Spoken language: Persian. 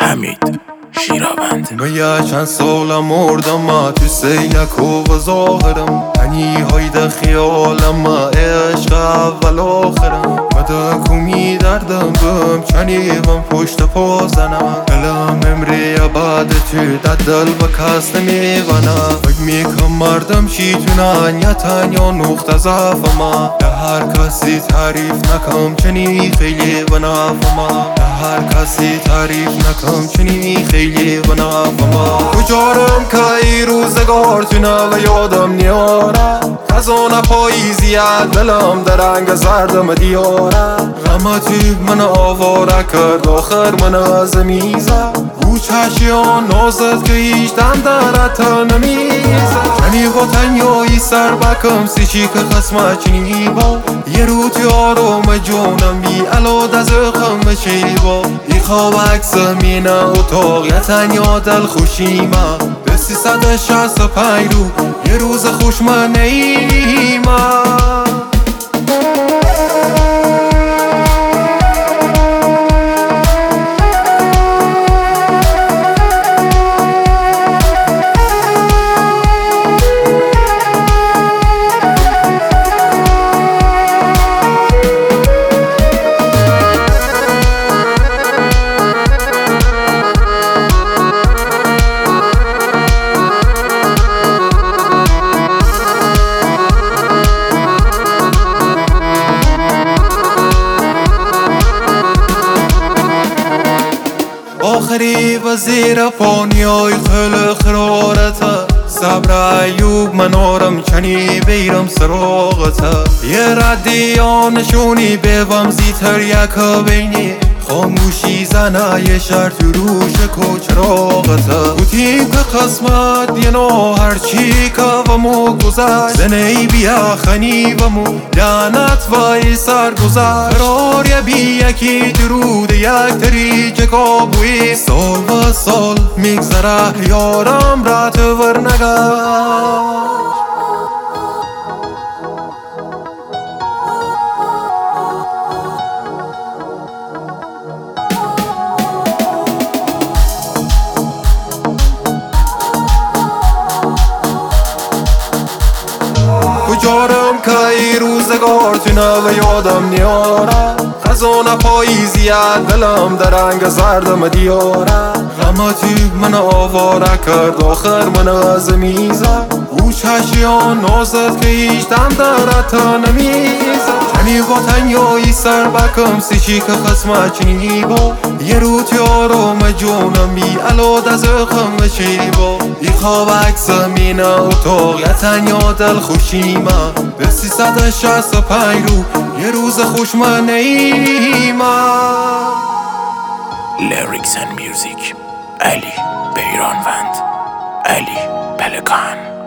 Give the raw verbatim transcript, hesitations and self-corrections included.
حمید شیرابند. بیا چند سالم مردم ما تو سیلک و ظاهرم، هنی های ده خیالم ما عشق اول آخرم. مده کمی دردم بم چنی بم پشت پا زنم، دلم امری بعد تو در دل و کس نمیونم. فکر میکن مردم چی تونن یا تنیا نقطه ضعف ما، به هر کسی تعریف نکم چنی خیلی و نفهمم. هر کسی تعریف نکم چنی خیلی و نفهمم. کجارم که ای روزگار تونه و یادم نیاره، خزانه پاییزیه دلم در رنگ زردم دیاره. غم تو من آواره کرد آخر من از میزه، او چشیان نازد که هیچ دم درت نمیزه. چنی با تنیایی سر بکم سی چی که خسمه چنی با، یه رو تو آروم جونم بی علاد از خم شیبا. ای خواب عکس مینه اتاق یه تنیا دل خوشیمه، به سیصد و شصت و پنج رو یه روز خوش من نیمه. آخری و زیر پانیای خیلی خرارته، صبر ایوب من آرم چنی بیرم سراغته. یه ردیا نشونی ببم زیتر یک بینی، خاموشی زنه یه شرط روش کچراغته. بودیم که قسمت یه نو هرچی که و مو گذشت، زنی بیا خنی و مو لعنت و ای سر گذشت. قرار یه بی یکی درود یک تریج کابوی، سال و سال میگذره یارم رات ورنگشت. کجارم که ای روزگار تونه و یادم نیاره، خزانه پاییزیه دلم در رنگ زردم دیاره. غم تو من آواره کرد آخر من از میزه، او چشیان نازد که هیچ دم درت نمیزه. چنی با تنیایی سر بکم سی چی که خسمه چنی با، یه رو تو آروم جونم بی علاد از خم شیبا. ای خواب عکس مینه اتاق یه تنیا دل خوشیمه، به سیصد و شصت و پنج رو یه روز خوش من نیمه. لیریکس and music علی بیرانوند، علی پلکان.